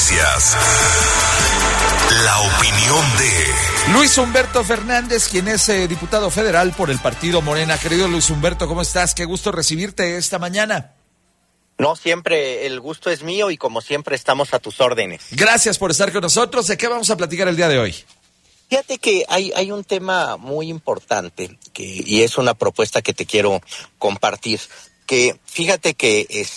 Noticias. La opinión de Luis Humberto Fernández, quien es diputado federal por el partido Morena. Querido Luis Humberto, ¿cómo estás? Qué gusto recibirte esta mañana. No, siempre el gusto es mío y como siempre estamos a tus órdenes. Gracias por estar con nosotros. ¿De qué vamos a platicar el día de hoy? Fíjate que hay un tema muy importante y es una propuesta que te quiero compartir. Que fíjate que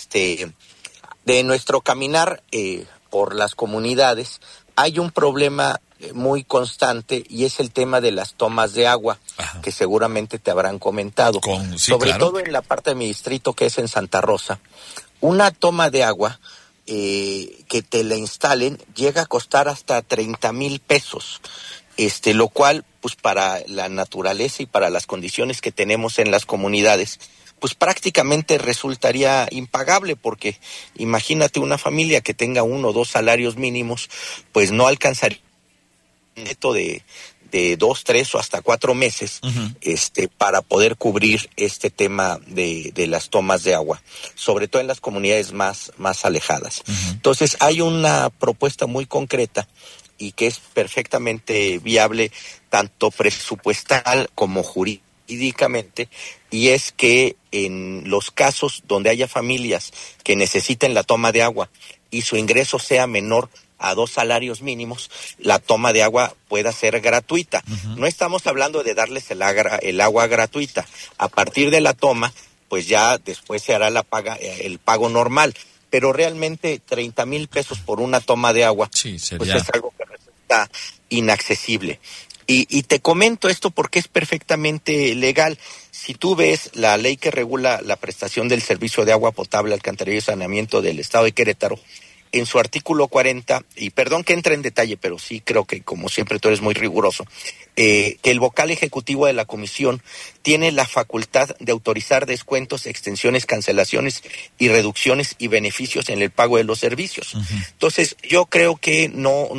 de nuestro caminar por las comunidades hay un problema muy constante y es el tema de las tomas de agua. Ajá. Que seguramente te habrán comentado. Sí, sobre claro. todo en la parte de mi distrito, que es en Santa Rosa. Una toma de agua que te la instalen llega a costar hasta 30,000 pesos. Lo cual, pues para la naturaleza y para las condiciones que tenemos en las comunidades, pues prácticamente resultaría impagable, porque imagínate una familia que tenga 1 o 2 salarios mínimos, pues no alcanzaría un neto de 2, 3 o hasta 4 meses, uh-huh, para poder cubrir este tema de las tomas de agua, sobre todo en las comunidades más alejadas. Uh-huh. Entonces hay una propuesta muy concreta y que es perfectamente viable, tanto presupuestal como jurídicamente, y es que en los casos donde haya familias que necesiten la toma de agua y su ingreso sea menor a 2 salarios mínimos, la toma de agua pueda ser gratuita. Uh-huh. No estamos hablando de darles el agua gratuita. A partir de la toma, pues ya después se hará el pago normal. Pero realmente 30,000 pesos por una toma de agua, sí, pues es algo que resulta inaccesible. Y te comento esto porque es perfectamente legal. Si tú ves la ley que regula la prestación del servicio de agua potable, alcantarillado y saneamiento del Estado de Querétaro, en su artículo 40, y perdón que entre en detalle, pero sí creo que como siempre tú eres muy riguroso, que el vocal ejecutivo de la comisión tiene la facultad de autorizar descuentos, extensiones, cancelaciones y reducciones y beneficios en el pago de los servicios. Uh-huh. Entonces, yo creo que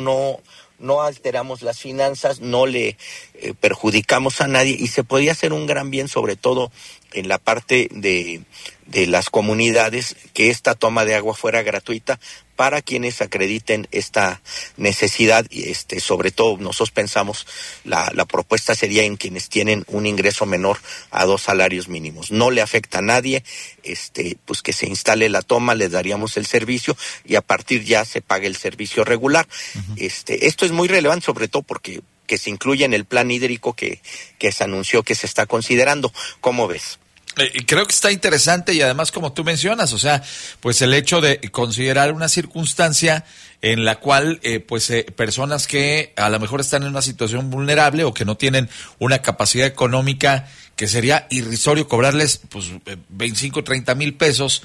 no alteramos las finanzas, no le perjudicamos a nadie y se podría hacer un gran bien, sobre todo en la parte de las comunidades, que esta toma de agua fuera gratuita para quienes acrediten esta necesidad y sobre todo nosotros pensamos la propuesta sería en quienes tienen un ingreso menor a 2 salarios mínimos. No le afecta a nadie, pues que se instale la toma, les daríamos el servicio y a partir ya se pague el servicio regular. Uh-huh. Esto es muy relevante, sobre todo porque que se incluye en el plan hídrico que se anunció que se está considerando. ¿Cómo ves? Creo que está interesante y además, como tú mencionas, o sea, pues el hecho de considerar una circunstancia en la cual personas que a lo mejor están en una situación vulnerable o que no tienen una capacidad económica, que sería irrisorio cobrarles pues 25, 30,000 pesos,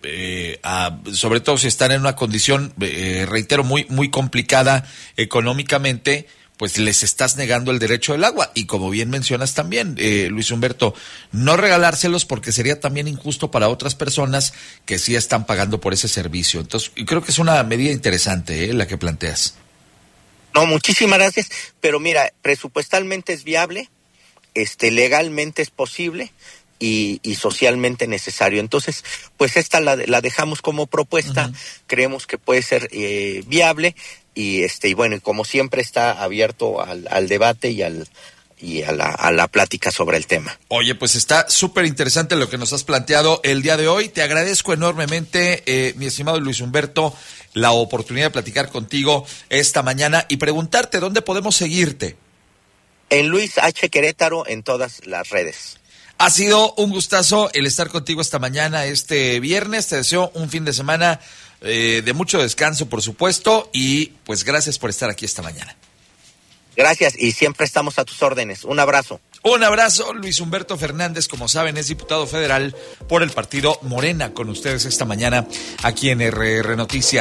sobre todo si están en una condición, reitero, muy, muy complicada económicamente, pues les estás negando el derecho del agua. Y como bien mencionas también, Luis Humberto, no regalárselos porque sería también injusto para otras personas que sí están pagando por ese servicio. Entonces, creo que es una medida interesante, la que planteas. No, muchísimas gracias. Pero mira, presupuestalmente es viable, legalmente es posible y socialmente necesario. Entonces, pues esta la dejamos como propuesta. Uh-huh. Creemos que puede ser viable. Y bueno, y como siempre está abierto al debate y a la plática sobre el tema. Oye, pues está súper interesante lo que nos has planteado el día de hoy. Te agradezco enormemente, mi estimado Luis Humberto, la oportunidad de platicar contigo esta mañana y preguntarte dónde podemos seguirte. En Luis H. Querétaro, en todas las redes. Ha sido un gustazo el estar contigo esta mañana, este viernes. Te deseo un fin de semana de mucho descanso, por supuesto, y pues gracias por estar aquí esta mañana. Gracias, y siempre estamos a tus órdenes. Un abrazo. Un abrazo. Luis Humberto Fernández, como saben, es diputado federal por el partido Morena, con ustedes esta mañana aquí en RR Noticias.